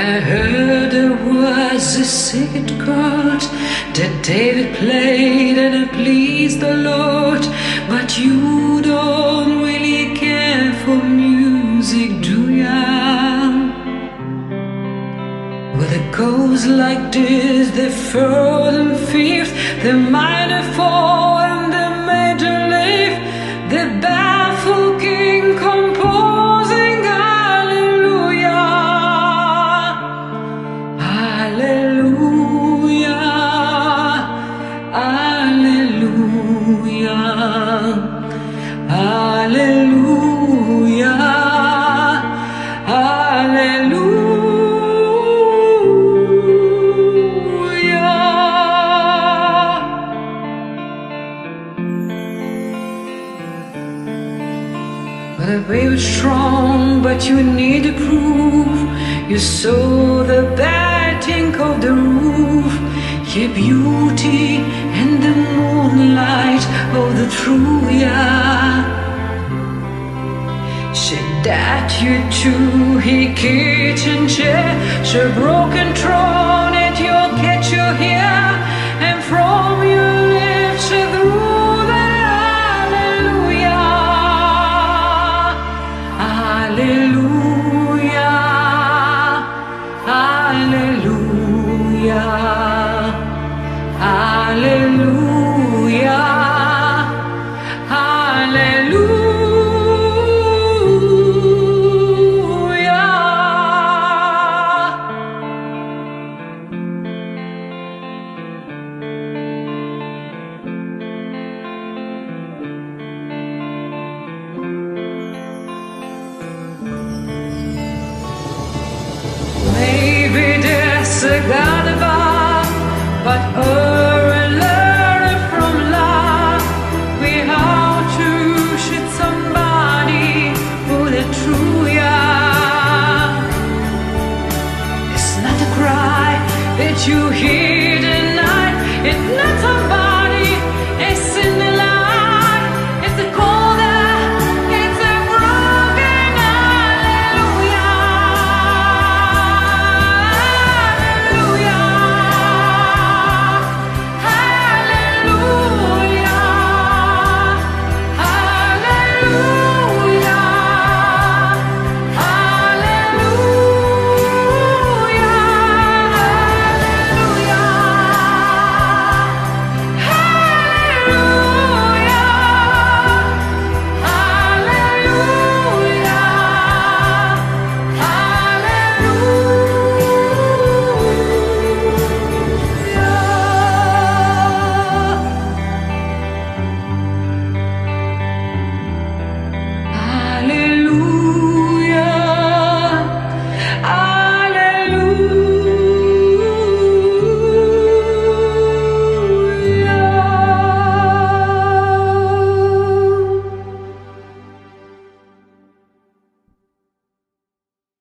I heard there was a secret chord that David played and it pleased the Lord. But you don't really care for music, do ya? Well, it goes like this: the third and fifth, the minor fall and the major lift, the baffled king composing hallelujah, hallelujah, hallelujah, hallelujah, hallelujah. Well, the way was strong, but you need to prove. You saw the batting of the roof, your beauty and the moonlight of the true, yeah. She that you too, he kitchen chair, she broken throne at your catch you here, and from your lips she threw the hallelujah, hallelujah, hallelujah, hallelujah, hallelujah. Maybe there's a God above, but learn from love. We how to shoot somebody for the true, yeah. It's not a cry that you hear.